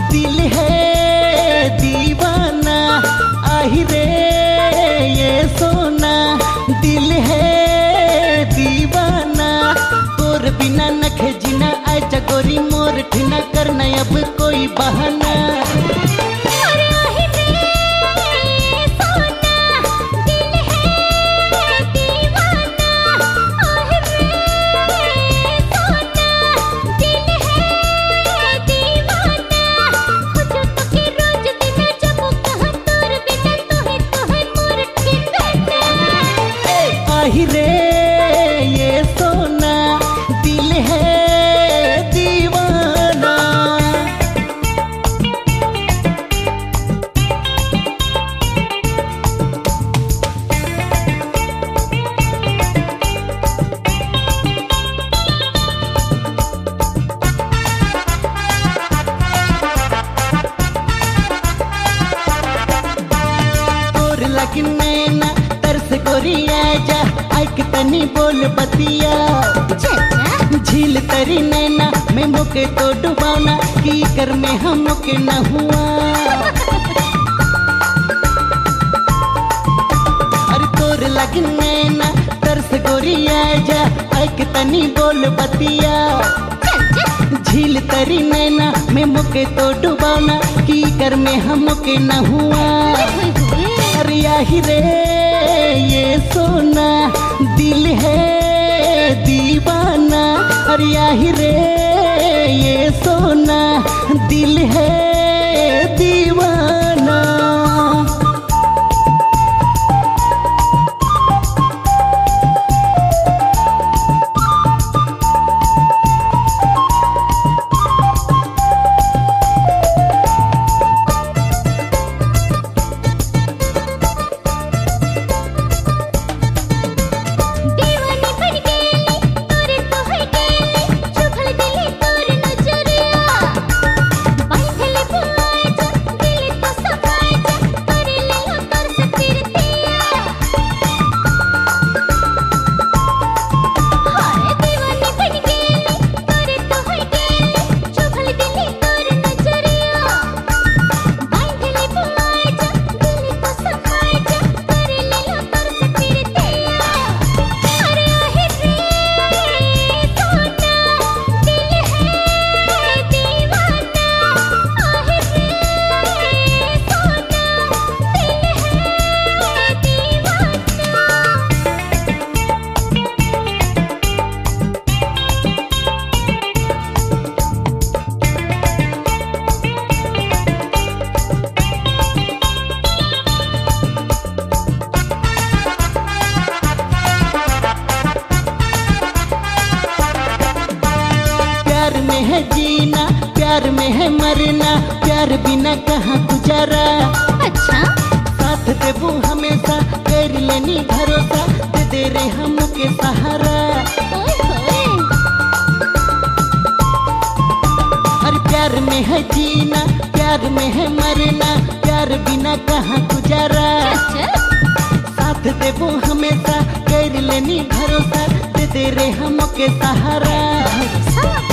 दिल है दीवाना, आही रे ये सोना। दिल है दीवाना, तोर बिना नखे जीना, आजा गोरी मोर ठिना, करना अब कोई बहाना। आही रे ये सोना, दिल है दीवाना। तोर लगी नैना तरस गोरी आजा, आइक तनी बोल बतिया। झील तरी नैना में मोके तो डुबाना, की कर में हम के न हुआ। अरे तोर लगी नैना तरस गोरी आजा, आइक तनी बोल बतिया। झील तरी नैना में मोके तो डुबाना, की कर में हम के न हुआ। अरे आही रे ये सोना, दिल है दीवाना। अरे आही रे ये सोना, दिल है दीवाना। प्यार में है जीना, प्यार में है मरना, प्यार बिना कहाँ गुजारा। अच्छा साथ देबू हमेशा, कर लेनी भरोसा, दे रे हम के सहारा। अरे प्यार में है जीना, प्यार में है मरना, प्यार बिना कहाँ गुजारा। साथ देबू हमेशा, कर लेनी भरोसा, दे रे हम के सहारा।